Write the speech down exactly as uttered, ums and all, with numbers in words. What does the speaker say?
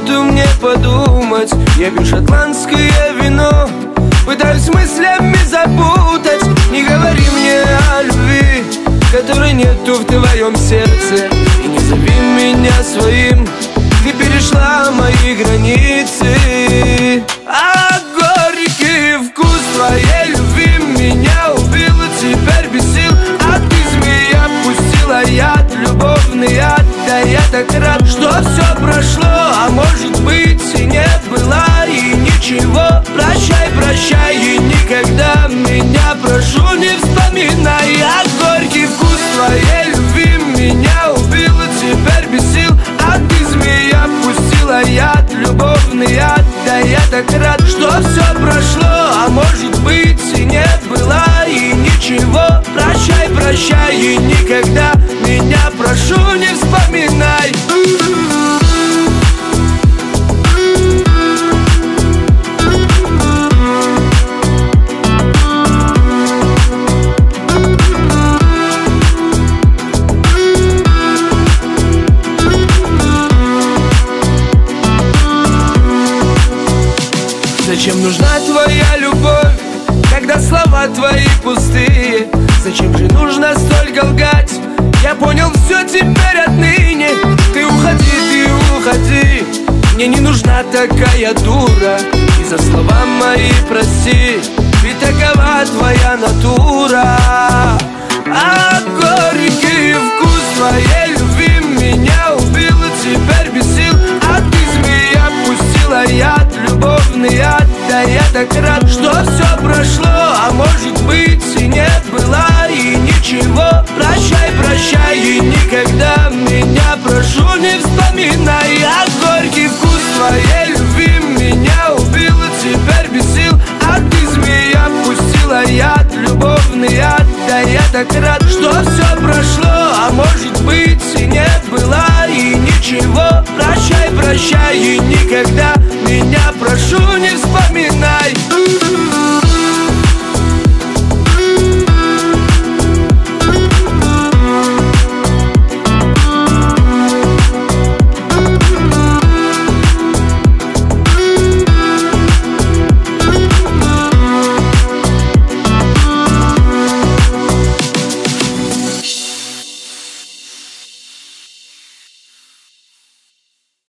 минуту мне подумать. Я пью шотландское вино, пытаюсь мыслями запутать. Не говори мне о любви, которой нету в твоем сердце. И не зови меня своим, ты перешла мои границы. А горький вкус твоей любви меня убил, и теперь без сил. А ты, змея, пустила яд, любовный яд. Да я так рад, что все прошло, а может быть и не было, и ничего. Прощай, прощай, и никогда меня, прошу, не вспоминай. А горький вкус твоей любви меня убил, и теперь без сил. А ты, змея, пустила яд, любовный яд. Да я так рад, что все прошло, а может быть и не было, и ничего. Прощай, прощай, и никогда меня, прошу, не вспоминай. Зачем нужна твоя любовь, когда слова твои пустые? Зачем же нужно столько лгать? Я понял все теперь отныне. Ты уходи, ты уходи, мне не нужна такая дура. И за слова мои прости, ведь такова твоя натура. А горький вкус твоей любви меня убил, и теперь без сил. А ты, змея, пустила яд, любовный яд. Да я так рад, что все прошло, а может быть и не было, и ничего. Прощай, прощай, и никогда меня, прошу, не вспоминай. А горький вкус твоей любви меня убил, и теперь без сил. А ты, змея, пустила яд, любовный яд. Да я так рад, что все прошло, а может быть и не было, и ничего. Прощай, прощай, и никогда меня, прошу, не вспоминай.